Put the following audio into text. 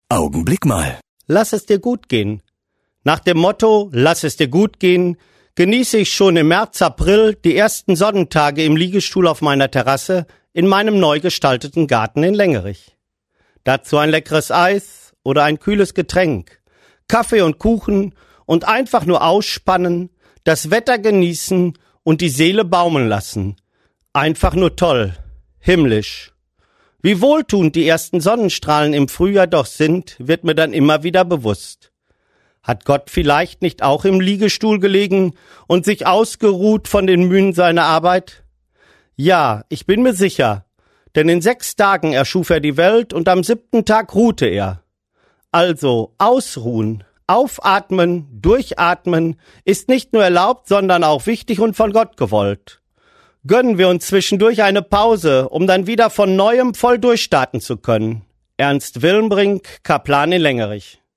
Augenblick mal. Lass es dir gut gehen. Nach dem Motto, lass es dir gut gehen, genieße ich schon im März, April die ersten Sonnentage im Liegestuhl auf meiner Terrasse in meinem neu gestalteten Garten in Lengerich. Dazu ein leckeres Eis oder ein kühles Getränk, Kaffee und Kuchen und einfach nur ausspannen, das Wetter genießen und die Seele baumeln lassen. Einfach nur toll, himmlisch. Wie wohltuend die ersten Sonnenstrahlen im Frühjahr doch sind, wird mir dann immer wieder bewusst. Hat Gott vielleicht nicht auch im Liegestuhl gelegen und sich ausgeruht von den Mühen seiner Arbeit? Ja, ich bin mir sicher, denn in 6 Tagen erschuf er die Welt und am 7. Tag ruhte er. Also ausruhen, aufatmen, durchatmen ist nicht nur erlaubt, sondern auch wichtig und von Gott gewollt. Gönnen wir uns zwischendurch eine Pause, um dann wieder von Neuem voll durchstarten zu können. Ernst Wilmbrink, Kaplan in Lengerich.